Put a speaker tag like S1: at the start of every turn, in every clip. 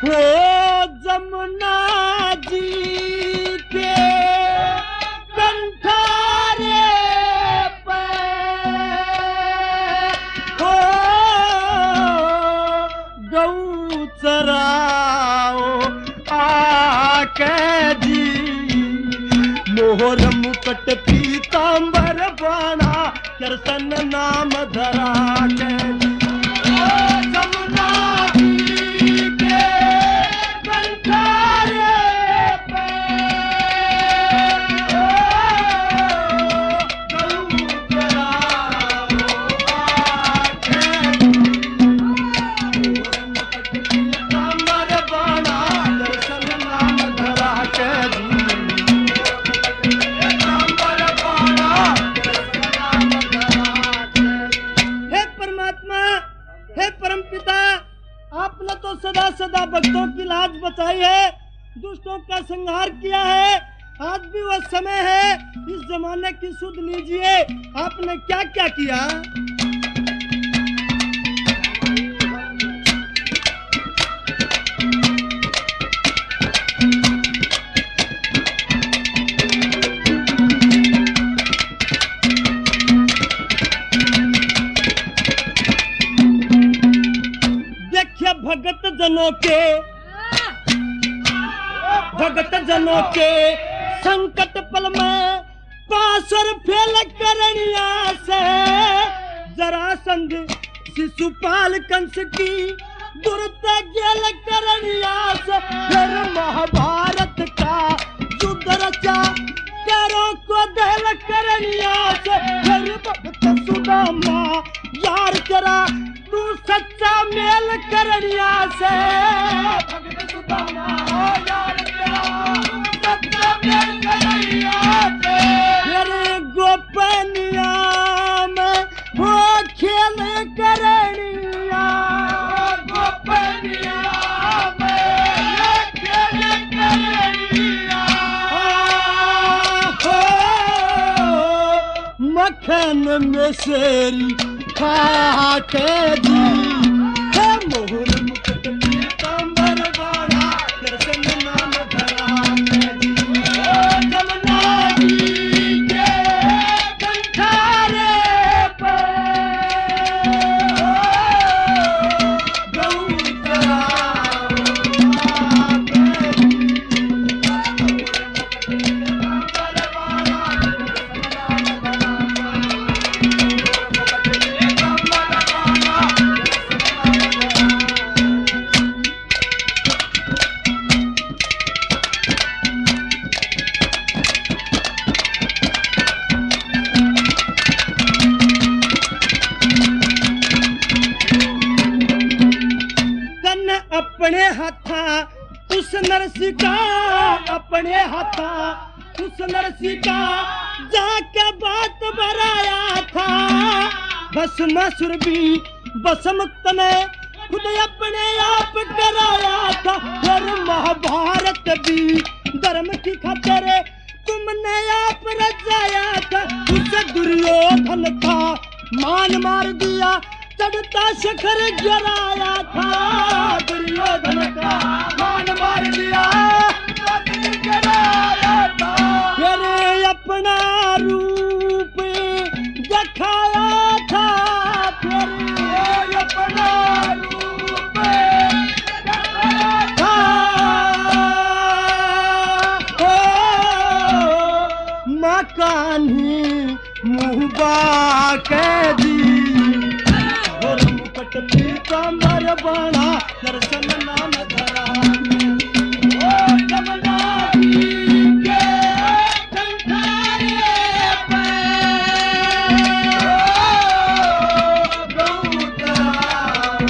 S1: हो जमुना जी के कंठारे पे हो गऊ चराओ आके जी मोहर मुकट पीतांबर बाणा कृष्ण नाम धरा के जी जमुना जी के कंठारे पे गऊ चराओ आके मोहर मुकट पीतांबर बाणा कृष्ण नाम धरा के जी हे परम पिता, आपने तो सदा सदा भक्तों की लाज बचाई है, दुष्टों का संहार किया है। आज भी वह समय है, इस जमाने की सुध लीजिए, आपने क्या क्या किया। भगत जनों के संकट पल में पासर फेल करनिया से जरासंध शिशुपाल कंस की दुर्त गेल करनिया से फिर महाभारत का युद्ध रचा कैरों को दहल करनिया से फिर भगत सुदामा यार करा तू सच्चा मेल करनिया से भगत सुदामा यार करा सच्चा मेल करनिया से फिर गोपनिया में वो खेल करनिया गोपनिया में खेल करनिया मक्खन में शेरी खा के दी है मोहर मुकुट पीतांबर बाणा कृष्ण नाम धरा के दी जमुना जी के कंठारे पे गऊ चराओ आके अपने हाथा उस नरसी का अपने हाथा उस नरसी का जाके बात बराया था भस्मासुर भी भस्मुक्त में खुद अपने आप कराया था फिर महाभारत भी धर्म की खातिर तुमने आप रचाया था उसे दुर्योधन था मान मार दिया चढ़ता शिखर गिराया था दुर्योधन का मान मार दिया गिराया था फिर अपना रूप दिखाया था फिर अपना रूप दिखाया था माँ कान्ही मुँह बाके दी पीतांबर बाणा कृष्ण नाम धरा ओ जमुना जी के कंठारे पे गऊ चराओ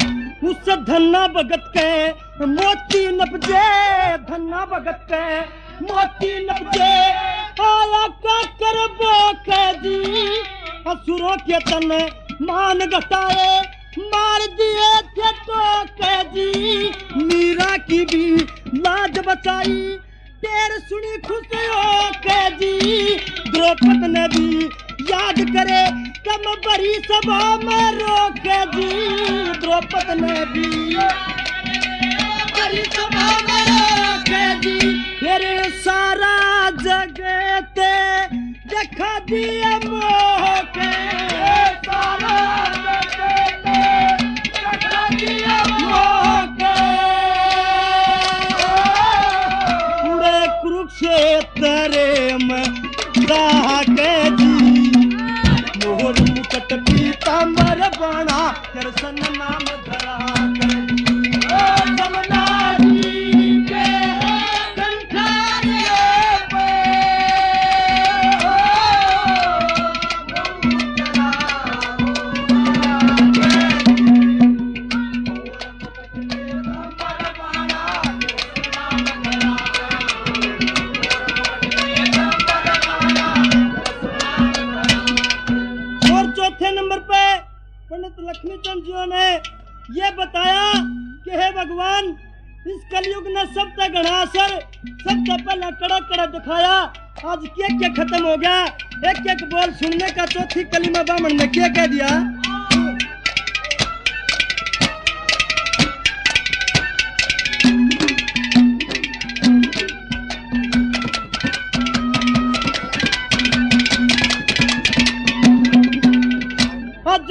S1: धन्ना भगत के मोती नपजे धन्ना भगत के मोती नपजे आया का करबो कैदी असुरों के तन मान घटाए मार दिए थे तो कैदी मीरा की भी लाज बचाई तेर सुनी खुश हो कैदी द्रौपद ने भी याद करे कम बड़ी सभा में रोके जी द्रौपद ने भी बड़ी सभा में रोके जी फिर सारा जगते देखा दिए मोह के सारा जगते देखा दिए मोह के पूरे कुरुक्षेत्र में के जी मोहर मुकट पीतांबर बना दर्शन नाम धरा लक्ष्मीचंद जी ने ये बताया कि हे भगवान इस कलयुग ने सब तक घनासर सब तक पहला कड़ा कड़ा दिखाया आज क्या खत्म हो गया एक एक बोल सुनने का चौथी कलीमा ब्राह्मण ने क्या कह दिया आज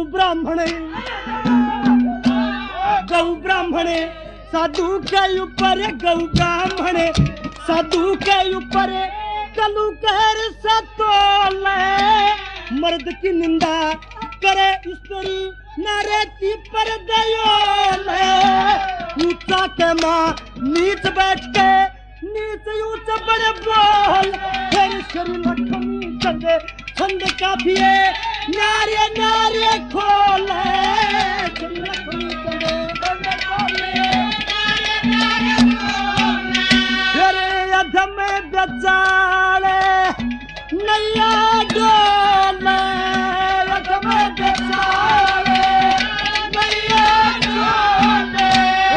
S1: गौ ब्राह्मण साधु के ऊपर गौ ब्राह्मण साधु के ऊपर कलू कर सतोले मर्द की निंदा करे स्त्री नारेती पर दयोले ऊंचा के माँ नीच बैठ के नीच ऊंच बड़े बोल फिर शरीर लक्ष्मी चंदे छंद काफिए नारे नारे खोले लक्ष्मी चंदे छंद खोले फिर अधम बेचारे नैया डोले अधम बेचारे नैया डोले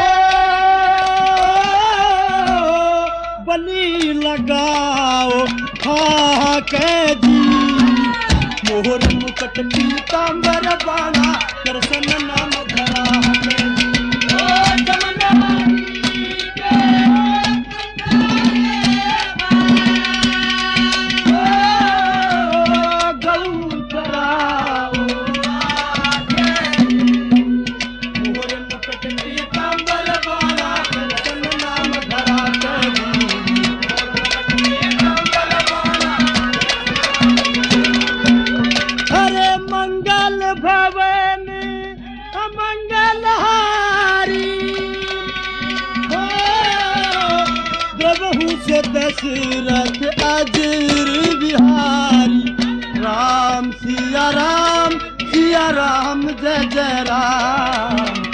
S1: बलि लगाओ खा के जी मोहर मुकट पीतांबर बाना दर्शन नाम धरा दशरथ अजर बिहारी राम सिया राम जय जय राम।